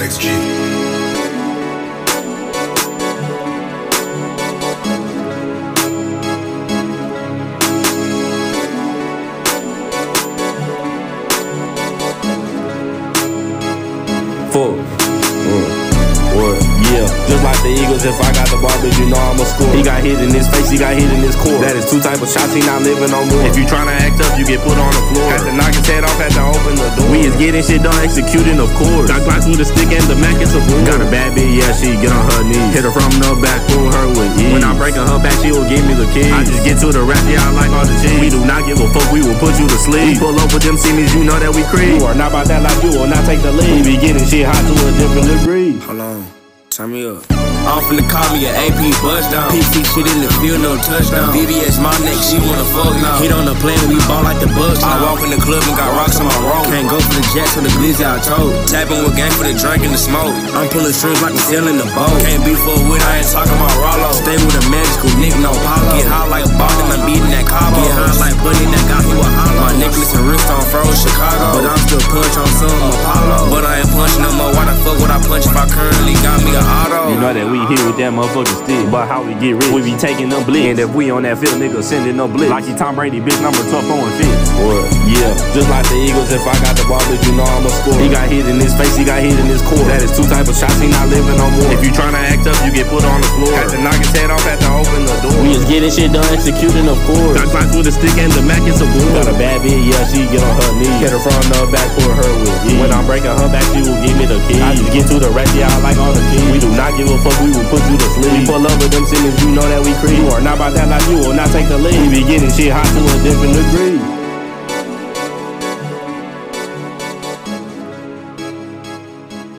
XG. What? Yeah, just like the Eagles, if I got the ball, bitch, you know I'ma score. He got hit in his face, he got hit in his core. That is two type of shots, he not living no more. If you tryna act up, you get put on the floor. Had to knock his head off, had to open the door. We is getting shit done, executing, of course. Got Glocks with a stick and the Mac is a bull. Got a bad bitch, yeah, she get on her knees. Hit her from the back, pull her with ease. When I'm breaking her back, she will give me the keys. I just get to the rap, yeah, I like all the cheese. We do not give a fuck, we will put you to sleep. We pull up with them semis, you know that we creep. You are not about that life, you will not take the lead. We be getting shit hot to a different degree. Hold on, turn me up. I'm finna call me an AP bust down. PC shit in the field, no touchdown. VVS my neck, she wanna fuck now. Hit on the plane, we ball like the Bucks now. I walk in the club and got rocks on my roll. Can't go for the jets or the glizzy I told. Tapping with gang for the drink and the smoke. I'm pulling strings like I'm selling the boat. Can't be for a win, I ain't talking about Rollo. Stay with a magical nigga, no Palo. Get high like a Boston, I'm beating that Cabo. Get high like Bunny, that got he was hollow. My necklace and wrist on froze Chicago. But I'm still punch on some Apollo. But I ain't punching no more, why the fuck would I punch if I currently got me an auto? You know that we here with that motherfucking stick, but how we get rich? We be taking them blitz, and if we on that field, nigga sending no blitz. Like he Tom Brady, bitch, number 12 throwing fits. What? Yeah, just like the Eagles, if I got the ball, bitch, you know I'ma score. He got hit in his face, he got hit in his core. That is two type of shots, he not living no more. If you tryna act up, you get put on the floor. Had to knock his head off, had to open the door. We is getting shit done, executing, of course. Got Glocks with a stick and the Mac is a bull. Got a bad bitch, yeah, she get on her knees. Hit her from the back, pull her with ease. When I'm breaking her back, she will give me the keys. I just get to the rack, yeah, I like all the cheese. We do not give a fuck, we will put you to sleep. We pull up with them Simmons, you know that we creep. You are not about that life, you will not take the lead. We be getting shit hot to a different degree.